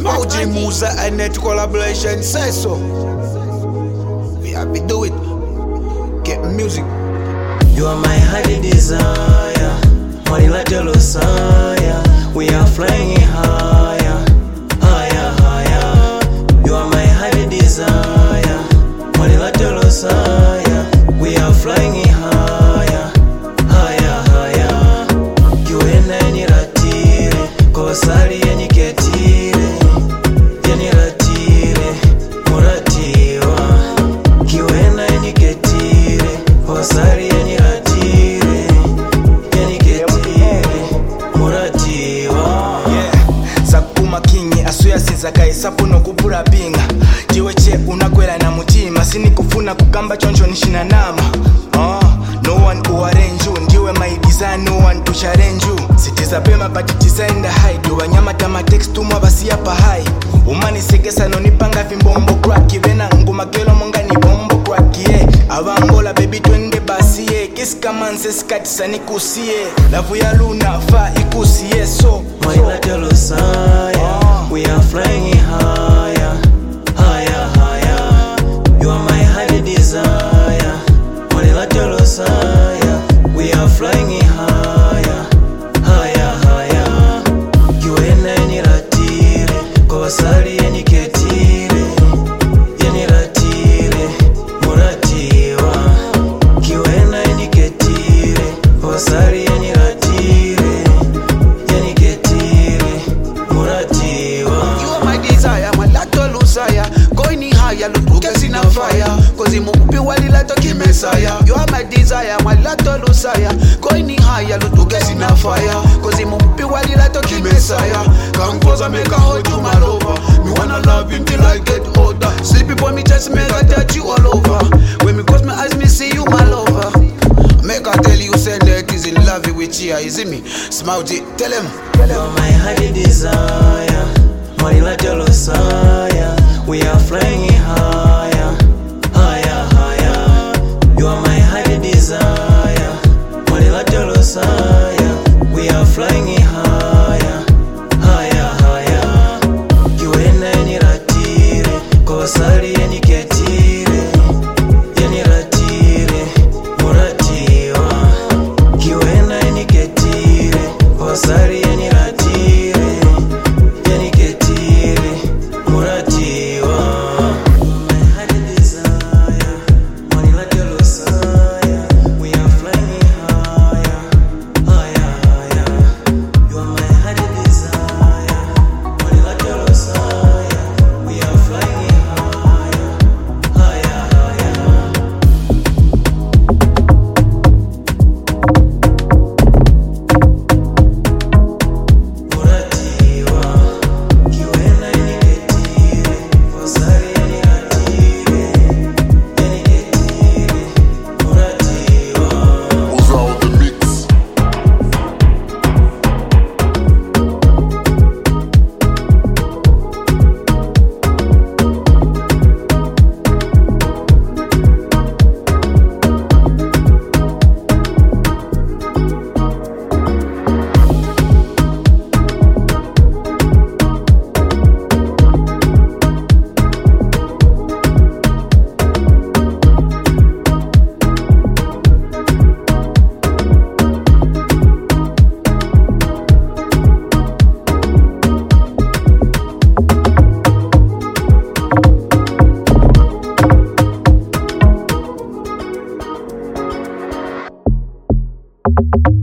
Smouty Musa and Net collaboration say so. We have to do it. Get music. You are my heart desire, Marila Jalosaya. We are flying higher, higher, higher. You are my heart desire, Marila Jalosaya. We are flying higher, higher, higher. You and I need a tire, Kosari and Niketire, Yeniratire, Muratiwa. You and I Niketire, Kosari and Niratire, Yeniketire, Muratiwa. Yeah, Sakuma Kingi, Asuya Sizakai, Sapuno Kupura Binga. Jiweche unakwela na mutima, sini kufuna kukamba choncho nishina nama. No one uarrange you, ndiwe my design, no one to challenge you. Sitiza pema but design the high, do wanyama tama text tumwa basi hapa high. Umani sekesa no nipanga vimbombo crack, vena nguma kelo monga ni bombo crack, yeah. Avangola baby twende basi, yeah. Kiska manse skati sani kusie, lavu ya luna fa ikusie so. Marila Jalosaya, we are flying higher, higher, higher. You are my heart desire, Marila Jalosaya. We are flying higher, higher, higher. You and I Niratire, Kosari and Niketire, Yeniratire, Muratiwa. You and I Niketire, Kosari and Niratire, Yeniketire, Muratiwa. You are my desire, my lato lusaya. Going higher, look in a fire. Cause you move wali lato kimesaya. You are my desire, my lato lusaya. Going higher, look in a fire. Cause you move wali lato kimesaya. Come close and make a hold you my lover. Me wanna love you till I get older. Sleepy for me just make I touch you all over. When me close my eyes, me see you my lover. Make I tell you, say that is in love with you, is it me? Smouty, tell him. You are my heart desire, Marila Jalosaya. We are flying higher, higher, higher. You are my heart desire, Marila Jalosaya. We are flying higher, higher, higher. You and I Niratire, Kosari and Niketire, Yeniratire, Muratiwa. You and I Niketire, Kosari and Niratire, Yeniketire, Muratiwa. My heart desire, Marila Jalosaya. We are flying higher, higher, higher. You are my heart desire, Marila Jalosaya. We are flying higher, higher, higher. Muratiwa, you and I Niketire, Kosari and Niratire, Yeniketire, Muratiwa. Was out the mix. You